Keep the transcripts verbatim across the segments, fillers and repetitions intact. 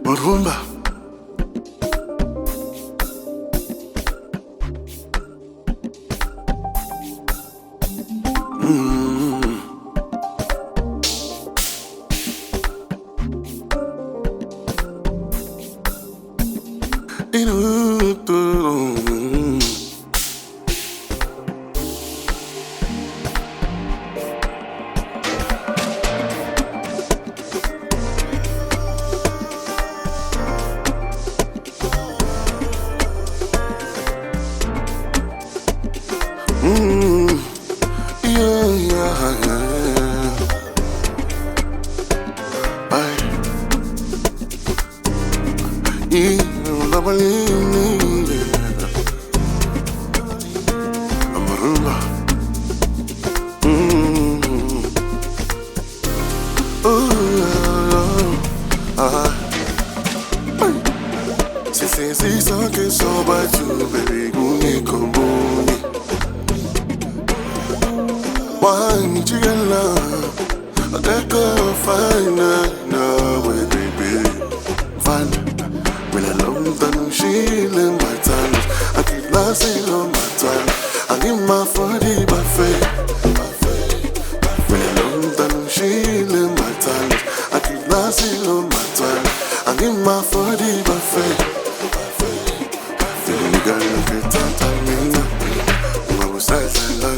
Rumba. Mm. Mm, yeah, yeah, yeah. I, you know, I need it. I'm a rumba. Mm, oh, yeah, yeah. I, si si si so que so ba tu baby guni komuni. Why you get love? I take a fine now, baby. Fine. When I love them, she in my time. I keep lasting on my time. I give my body by faith. When I love them, she in my time. I keep lasting on my time. I give my body by faith. You gotta look at that, I mean, I was sad,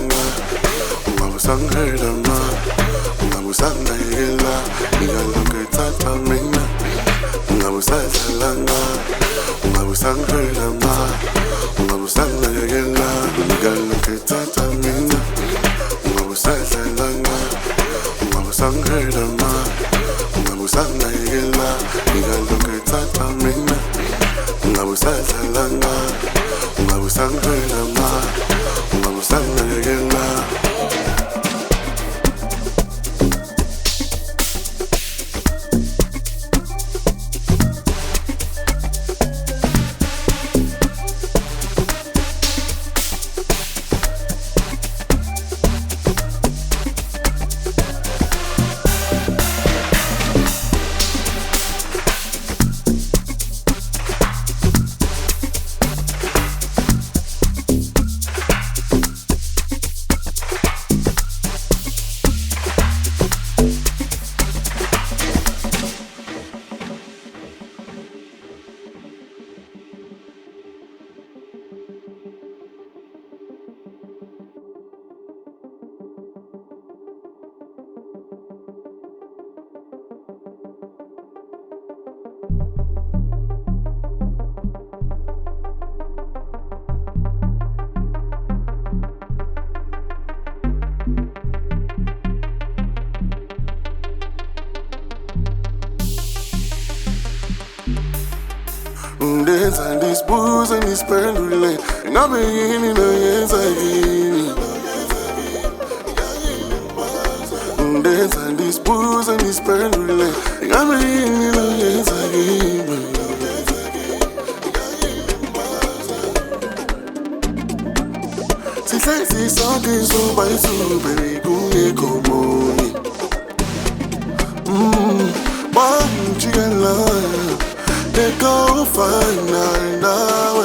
sang hơi đầm mơ, ngả buổi sáng đầy ghiền la, đi gần lòng cười tắt tan mình nè, ngả buổi sáng dài lang nga, ngả buổi sáng hơi đầm mơ, ngả buổi sáng đầy ghiền la, đi gần lòng cười tắt tan mình nè, ngả buổi sáng dài lang nga, ngả buổi sáng hơi đầm mơ, ngả buổi sáng đầy ghiền la, đi gần lòng cười tắt tan mình nè, ngả buổi sáng dài lang nga, ngả buổi sáng hơi đầm mơ, ngả buổi sáng đầy ghiền la. Dance and this booze and this pendulum, and I'm in the hands again. Dance and this booze and this pendulum, and I'm in the hands again. Si sai si so che so by so baby guni komuni. Mm, why you get love? They go fine now.